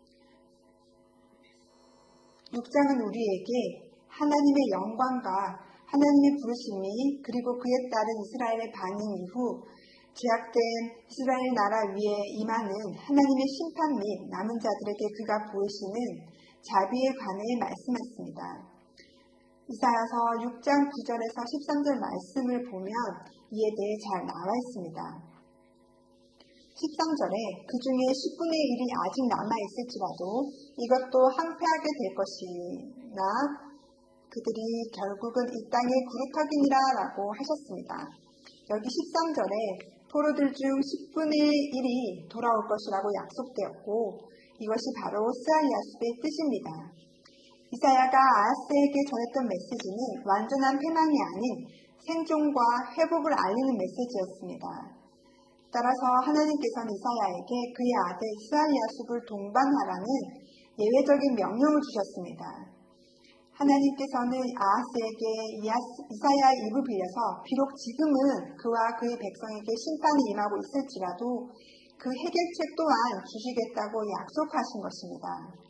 육 장은 우리에게 하나님의 영광과 하나님의 부르심이 그리고 그에 따른 이스라엘의 반응 이후 제약된 이스라엘 나라 위에 임하는 하나님의 심판 및 남은 자들에게 그가 보이시는 자비에 관해 말씀했습니다. 이사야서 육 장 구 절에서 십삼 절 말씀을 보면 이에 대해 잘 나와 있습니다. 십삼 절에 그 중에 십분의 일이 아직 남아있을지라도 이것도 황폐하게 될 것이나 그들이 결국은 이 땅의 구루터기니라 라고 하셨습니다. 여기 십삼 절에 포로들 중 십분의 일이 돌아올 것이라고 약속되었고 이것이 바로 스알랴숲의 뜻입니다. 이사야가 아하스에게 전했던 메시지는 완전한 패망이 아닌 생존과 회복을 알리는 메시지였습니다. 따라서 하나님께서는 이사야에게 그의 아들 스알랴숲을 동반하라는 예외적인 명령을 주셨습니다. 하나님께서는 아하스에게 이사야 입을 빌려서 비록 지금은 그와 그의 백성에게 심판이 임하고 있을지라도 그 해결책 또한 주시겠다고 약속하신 것입니다.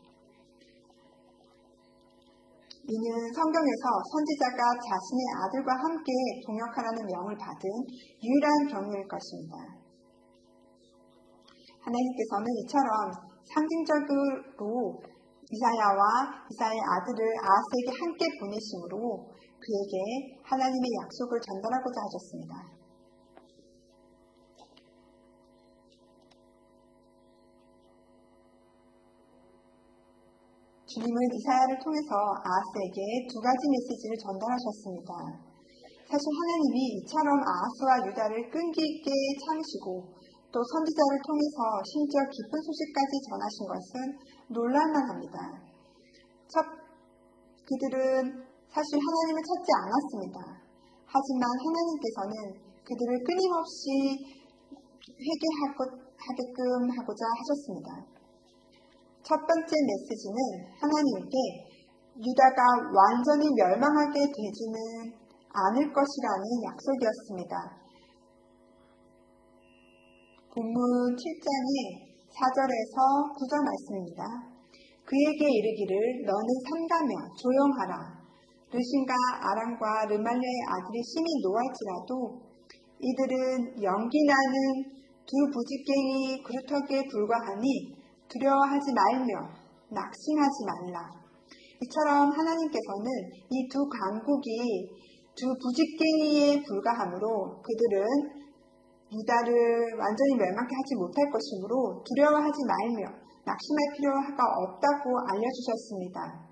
이는 성경에서 선지자가 자신의 아들과 함께 동역하라는 명을 받은 유일한 경우일 것입니다. 하나님께서는 이처럼 상징적으로 이사야와 이사야의 아들을 아하스에게 함께 보내심으로 그에게 하나님의 약속을 전달하고자 하셨습니다. 주님은 이사야를 통해서 아하스에게 두 가지 메시지를 전달하셨습니다. 사실 하나님이 이처럼 아하스와 유다를 끈기 있게 참으시고 또 선지자를 통해서 심지어 깊은 소식까지 전하신 것은 놀랄만합니다. 첫, 그들은 사실 하나님을 찾지 않았습니다. 하지만 하나님께서는 그들을 끊임없이 회개하게끔 하고자 하셨습니다. 첫 번째 메시지는 하나님께 유다가 완전히 멸망하게 되지는 않을 것이라는 약속이었습니다. 본문 칠 장의 사 절에서 구 절 말씀입니다. 그에게 이르기를 너는 삼가며 조용하라. 르신과 아람과 르말랴의 아들이 심히 노할지라도 이들은 연기나는 두 부직갱이 그루터기에 불과하니 두려워하지 말며 낙심하지 말라. 이처럼 하나님께서는 이 두 강국이 두 부직갱이에 불과하므로 그들은 유다를 완전히 멸망케 하지 못할 것이므로 두려워하지 말며 낙심할 필요가 없다고 알려주셨습니다.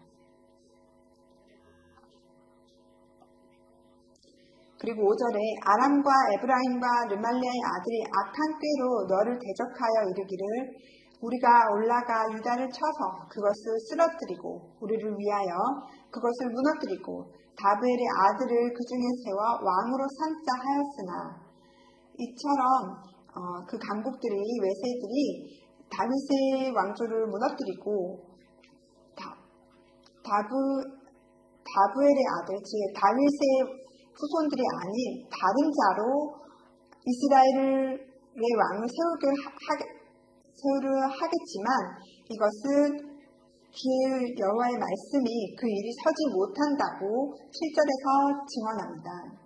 그리고 오 절에 아람과 에브라임과 르말리아의 아들이 악한 꾀로 너를 대적하여 이르기를 우리가 올라가 유다를 쳐서 그것을 쓰러뜨리고 우리를 위하여 그것을 무너뜨리고 다브엘의 아들을 그 중에 세워 왕으로 삼자 하였으나 이처럼 어, 그 강국들이 외세들이 다윗의 왕조를 무너뜨리고 다, 다브, 다브엘의 아들 즉 다윗의 후손들이 아닌 다른 자로 이스라엘의 왕을 세우게 하게, 세우려 하겠지만 이것은 주의 여호와의 말씀이 그 일이 서지 못한다고 칠 절에서 증언합니다.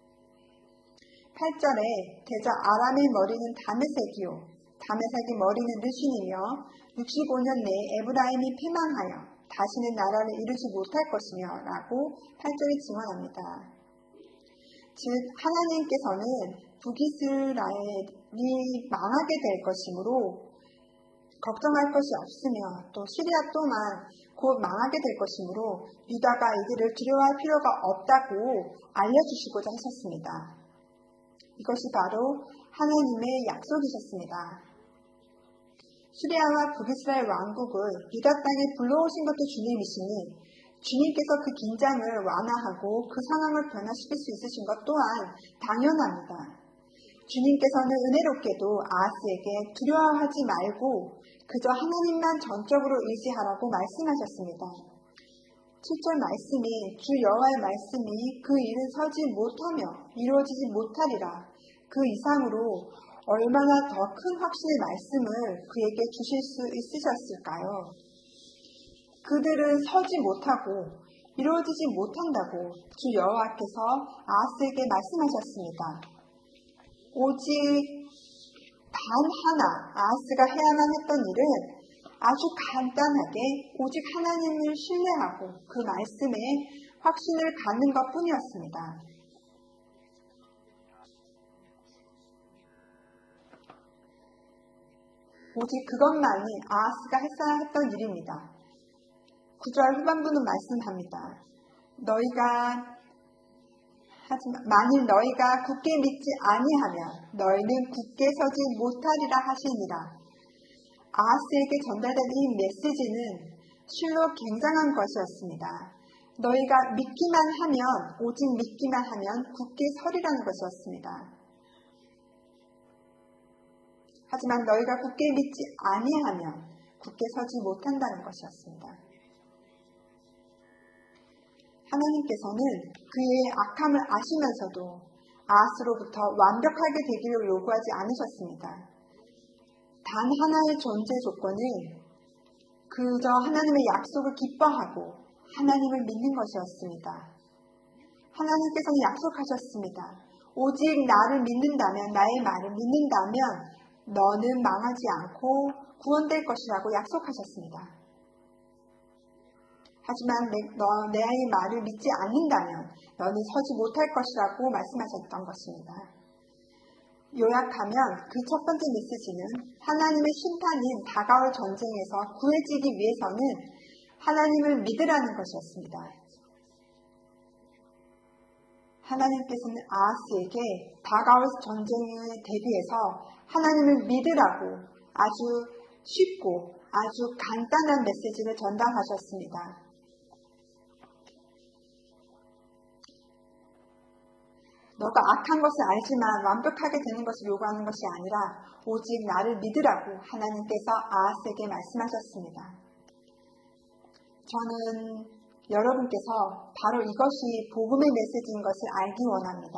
팔 절에 대저 아람의 머리는 다메섹이요 다메섹의 머리는 르신이며 육십오 년 내에 에브라임이 패망하여 다시는 나라를 이루지 못할 것이며 라고 팔 절에 증언합니다. 즉 하나님께서는 북이스라엘이 망하게 될 것이므로 걱정할 것이 없으며 또 시리아 또한 곧 망하게 될 것이므로 유다가 이들을 두려워할 필요가 없다고 알려주시고자 하셨습니다. 이것이 바로 하나님의 약속이셨습니다. 시리아와 북이스라엘 왕국을 유다 땅에 불러오신 것도 주님이시니 주님께서 그 긴장을 완화하고 그 상황을 변화시킬 수 있으신 것 또한 당연합니다. 주님께서는 은혜롭게도 아하스에게 두려워하지 말고 그저 하나님만 전적으로 의지하라고 말씀하셨습니다. 칠 절 말씀이 주 여호와의 말씀이 그 일은 서지 못하며 이루어지지 못하리라. 그 이상으로 얼마나 더 큰 확신의 말씀을 그에게 주실 수 있으셨을까요? 그들은 서지 못하고 이루어지지 못한다고 주 여호와께서 아하스에게 말씀하셨습니다. 오직 단 하나 아하스가 해야만 했던 일은 아주 간단하게 오직 하나님을 신뢰하고 그 말씀에 확신을 갖는 것 뿐이었습니다. 오직 그것만이 아하스가 했어야 했던 일입니다. 구 절 후반부는 말씀합니다. 너희가 하지만 만일 너희가 굳게 믿지 아니하면 너희는 굳게 서지 못하리라 하시니라. 아하스에게 전달된 이 메시지는 실로 굉장한 것이었습니다. 너희가 믿기만 하면 오직 믿기만 하면 굳게 서리라는 것이었습니다. 하지만 너희가 굳게 믿지 아니하면 굳게 서지 못한다는 것이었습니다. 하나님께서는 그의 악함을 아시면서도 아하스로부터 완벽하게 되기를 요구하지 않으셨습니다. 단 하나의 존재 조건은 그저 하나님의 약속을 기뻐하고 하나님을 믿는 것이었습니다. 하나님께서는 약속하셨습니다. 오직 나를 믿는다면, 나의 말을 믿는다면 너는 망하지 않고 구원될 것이라고 약속하셨습니다. 하지만 내, 너, 내 말을 믿지 않는다면 너는 서지 못할 것이라고 말씀하셨던 것입니다. 요약하면 그 첫 번째 메시지는 하나님의 심판인 다가올 전쟁에서 구해지기 위해서는 하나님을 믿으라는 것이었습니다. 하나님께서는 아하스에게 다가올 전쟁에 대비해서 하나님을 믿으라고 아주 쉽고 아주 간단한 메시지를 전달하셨습니다. 너가 악한 것을 알지만 완벽하게 되는 것을 요구하는 것이 아니라 오직 나를 믿으라고 하나님께서 아하스에게 말씀하셨습니다. 저는 여러분께서 바로 이것이 복음의 메시지인 것을 알기 원합니다.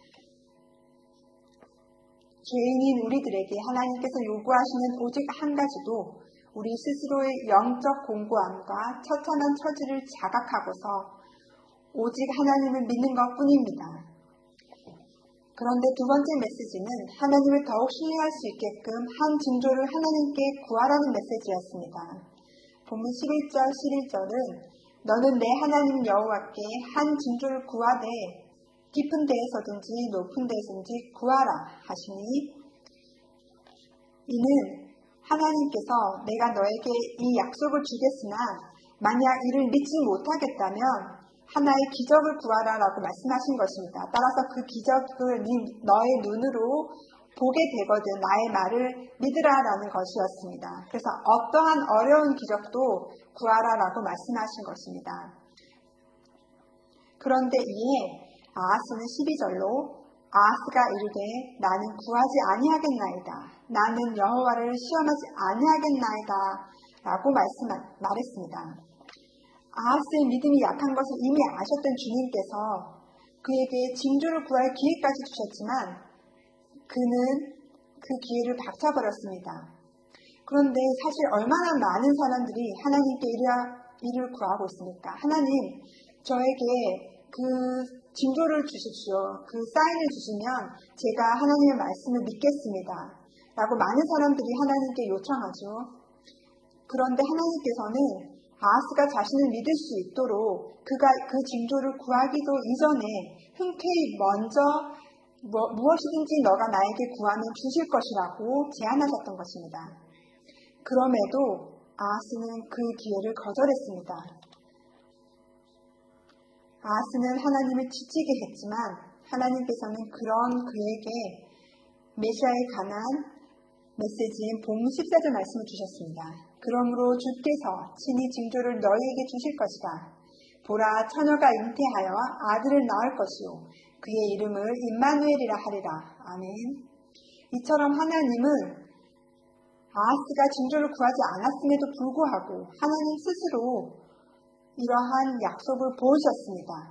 죄인인 우리들에게 하나님께서 요구하시는 오직 한 가지도 우리 스스로의 영적 공고함과 처참한 처지를 자각하고서 오직 하나님을 믿는 것 뿐입니다. 그런데 두 번째 메시지는 하나님을 더욱 신뢰할 수 있게끔 한 징조를 하나님께 구하라는 메시지였습니다. 본문 십일 절, 십일 절은 너는 내 하나님 여호와께 한 징조를 구하되 깊은 데에서든지 높은 데에서든지 구하라 하시니 이는 하나님께서 내가 너에게 이 약속을 주겠으나 만약 이를 믿지 못하겠다면 하나의 기적을 구하라라고 말씀하신 것입니다. 따라서 그 기적을 너의 눈으로 보게 되거든 나의 말을 믿으라라는 것이었습니다. 그래서 어떠한 어려운 기적도 구하라라고 말씀하신 것입니다. 그런데 이에 아하스는 십이 절로 아하스가 이르되 나는 구하지 아니하겠나이다. 나는 여호와를 시험하지 아니하겠나이다. 라고 말씀, 말했습니다. 아하스의 믿음이 약한 것을 이미 아셨던 주님께서 그에게 징조를 구할 기회까지 주셨지만 그는 그 기회를 박차버렸습니다. 그런데 사실 얼마나 많은 사람들이 하나님께 이를 구하고 있습니까? 하나님, 저에게 그 징조를 주십시오. 그 사인을 주시면 제가 하나님의 말씀을 믿겠습니다. 라고 많은 사람들이 하나님께 요청하죠. 그런데 하나님께서는 아하스가 자신을 믿을 수 있도록 그가 그 징조를 구하기도 이전에 흔쾌히 먼저 뭐, 무엇이든지 너가 나에게 구하면 주실 것이라고 제안하셨던 것입니다. 그럼에도 아하스는 그 기회를 거절했습니다. 아하스는 하나님을 지치게 했지만 하나님께서는 그런 그에게 메시아에 관한 메시지인 봄 십사 절 말씀을 주셨습니다. 그러므로 주께서 친히 징조를 너희에게 주실 것이다. 보라 처녀가 잉태하여 아들을 낳을 것이요 그의 이름을 임마누엘이라 하리라. 아멘. 이처럼 하나님은 아하스가 징조를 구하지 않았음에도 불구하고 하나님 스스로 이러한 약속을 보여주셨습니다.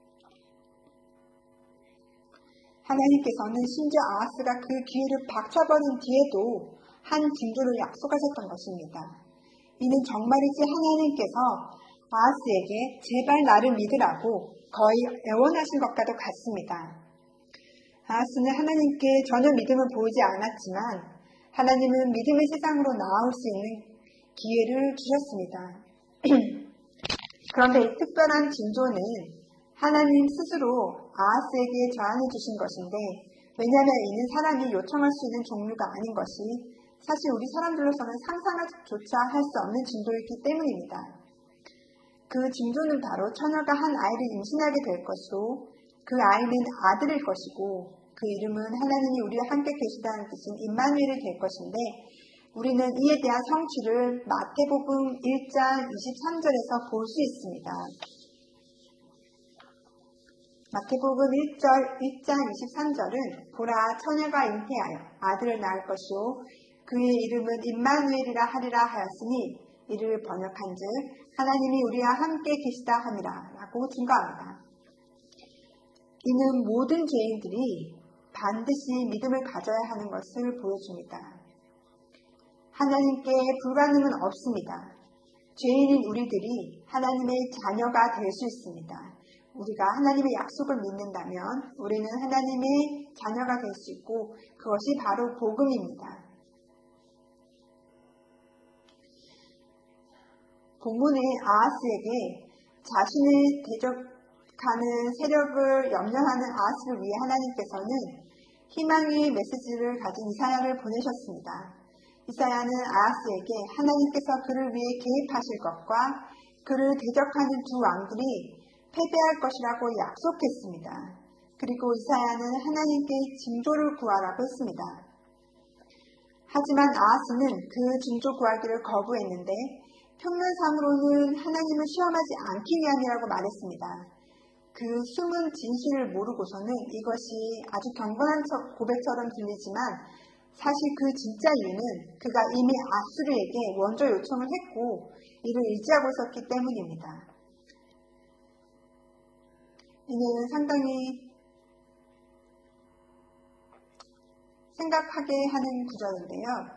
하나님께서는 심지어 아하스가 그 기회를 박차버린 뒤에도 한 징조를 약속하셨던 것입니다. 이는 정말이지 하나님께서 아하스에게 제발 나를 믿으라고 거의 애원하신 것과도 같습니다. 아하스는 하나님께 전혀 믿음을 보이지 않았지만 하나님은 믿음의 세상으로 나아올 수 있는 기회를 주셨습니다. 그런데 이 특별한 징조는 하나님 스스로 아하스에게 제안해 주신 것인데 왜냐하면 이는 사람이 요청할 수 있는 종류가 아닌 것이 사실 우리 사람들로서는 상상조차 할 수 없는 징조이기 때문입니다. 그 징조는 바로 처녀가 한 아이를 임신하게 될 것이고 그 아이는 아들일 것이고 그 이름은 하나님이 우리와 함께 계시다는 뜻인 임마누엘이 될 것인데 우리는 이에 대한 성취를 마태복음 일 장 이십삼 절에서 볼 수 있습니다. 마태복음 일 장 이십삼 절은 보라 처녀가 잉태하여 아들을 낳을 것이요 그의 이름은 임마누엘이라 하리라 하였으니 이를 번역한즉 하나님이 우리와 함께 계시다 함이라 라고 증거합니다. 이는 모든 죄인들이 반드시 믿음을 가져야 하는 것을 보여줍니다. 하나님께 불가능은 없습니다. 죄인인 우리들이 하나님의 자녀가 될 수 있습니다. 우리가 하나님의 약속을 믿는다면 우리는 하나님의 자녀가 될 수 있고 그것이 바로 복음입니다. 본문에 아하스에게 자신을 대적하는 세력을 염려하는 아하스를 위해 하나님께서는 희망의 메시지를 가진 이사야를 보내셨습니다. 이사야는 아하스에게 하나님께서 그를 위해 개입하실 것과 그를 대적하는 두 왕들이 패배할 것이라고 약속했습니다. 그리고 이사야는 하나님께 징조를 구하라고 했습니다. 하지만 아하스는 그 징조 구하기를 거부했는데 표면상으로는 하나님을 시험하지 않기 위함이라고 말했습니다. 그 숨은 진실을 모르고서는 이것이 아주 경건한 고백처럼 들리지만 사실 그 진짜 이유는 그가 이미 아수르에게 원조 요청을 했고 이를 의지하고 있었기 때문입니다. 이는 상당히 생각하게 하는 구절인데요.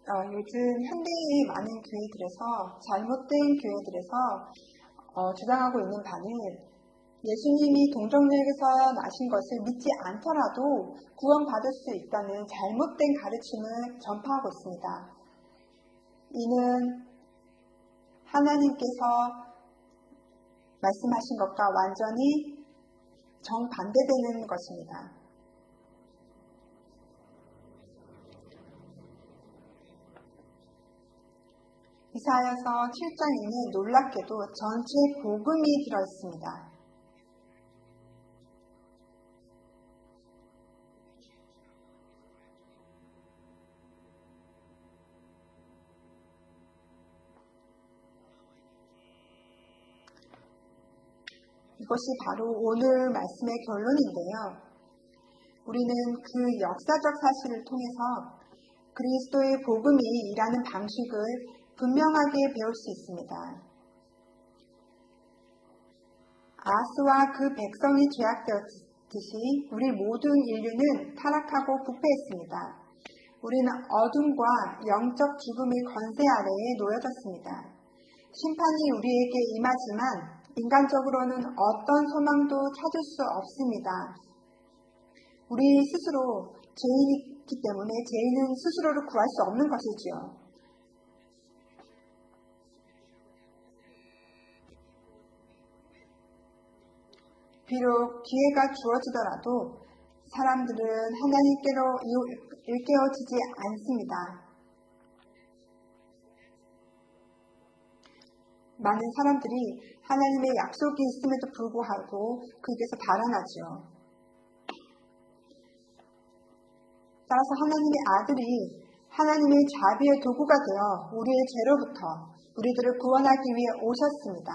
어, 요즘 현대의 많은 교회들에서 잘못된 교회들에서 어, 주장하고 있는 바는 예수님이 동정역에서 나신 것을 믿지 않더라도 구원받을 수 있다는 잘못된 가르침을 전파하고 있습니다. 이는 하나님께서 말씀하신 것과 완전히 정반대되는 것입니다. 이사야서 칠 장에는 놀랍게도 전체 복음이 들어있습니다. 이것이 바로 오늘 말씀의 결론인데요. 우리는 그 역사적 사실을 통해서 그리스도의 복음이 일하는 방식을 분명하게 배울 수 있습니다. 아하스와 그 백성이 죄악되었듯이 우리 모든 인류는 타락하고 부패했습니다. 우리는 어둠과 영적 죽음의 권세 아래에 놓여졌습니다. 심판이 우리에게 임하지만 인간적으로는 어떤 소망도 찾을 수 없습니다. 우리 스스로 죄인이기 때문에 죄인은 스스로를 구할 수 없는 것이지요. 비록 기회가 주어지더라도 사람들은 하나님께로 일깨워지지 않습니다. 많은 사람들이 하나님의 약속이 있음에도 불구하고 그에게서 달아나죠. 따라서 하나님의 아들이 하나님의 자비의 도구가 되어 우리의 죄로부터 우리들을 구원하기 위해 오셨습니다.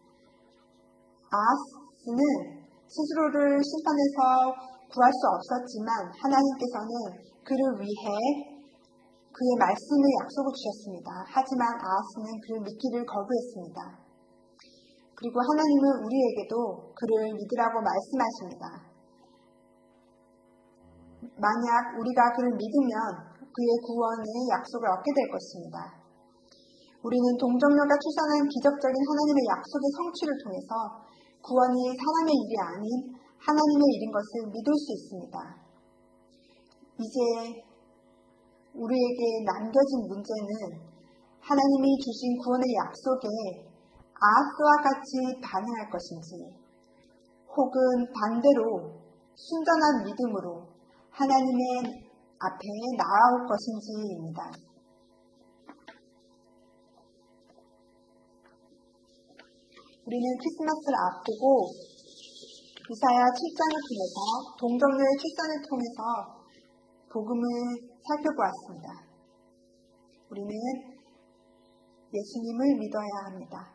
아하스는 스스로를 심판에서 구할 수 없었지만 하나님께서는 그를 위해 그의 말씀의 약속을 주셨습니다. 하지만 아하스는 그를 믿기를 거부했습니다. 그리고 하나님은 우리에게도 그를 믿으라고 말씀하십니다. 만약 우리가 그를 믿으면 그의 구원의 약속을 얻게 될 것입니다. 우리는 동정녀가 출산한 기적적인 하나님의 약속의 성취를 통해서 구원이 사람의 일이 아닌 하나님의 일인 것을 믿을 수 있습니다. 이제 우리에게 남겨진 문제는 하나님이 주신 구원의 약속에 아하스와 같이 반응할 것인지 혹은 반대로 순전한 믿음으로 하나님의 앞에 나아올 것인지입니다. 우리는 크리스마스를 앞두고 이사야 칠 장을 통해서 동정녀의 출산을 통해서 복음을 살펴보았습니다. 우리는 예수님을 믿어야 합니다.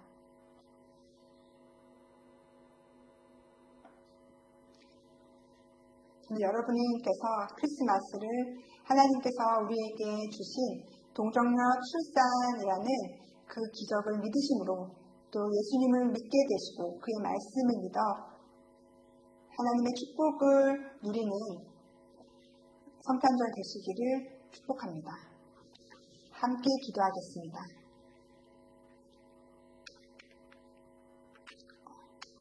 여러분께서 크리스마스를 하나님께서 우리에게 주신 동정녀 출산이라는 그 기적을 믿으심으로 또 예수님을 믿게 되시고 그의 말씀을 믿어 하나님의 축복을 누리는 성탄절 되시기를 축복합니다. 함께 기도하겠습니다.